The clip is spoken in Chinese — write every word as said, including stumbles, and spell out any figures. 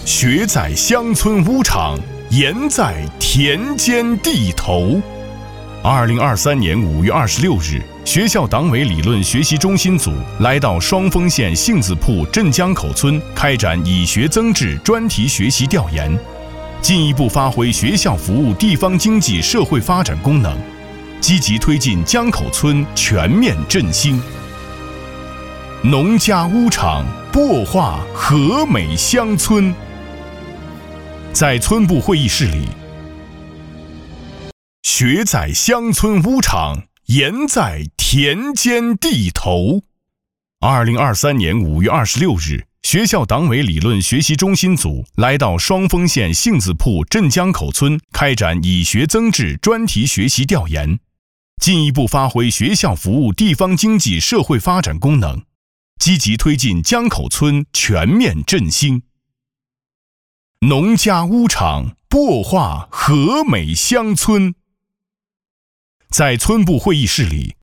学在乡村屋场，言在田间地头。二零二三年五月二十六日，学校党委理论学习中心组来到双峰县杏子铺镇江口村，开展以学增智专题学习调研，进一步发挥学校服务地方经济社会发展功能，积极推进江口村全面振兴。农家屋场擘画和美乡村。在村部会议室里，学在乡村屋场，言在田间地头。二零二三年五月二十六日，学校党委理论学习中心组来到双峰县杏子铺镇江口村，开展以学增智专题学习调研，进一步发挥学校服务地方经济社会发展功能，积极推进江口村全面振兴。农家屋场擘画和美乡村。在村部会议室里，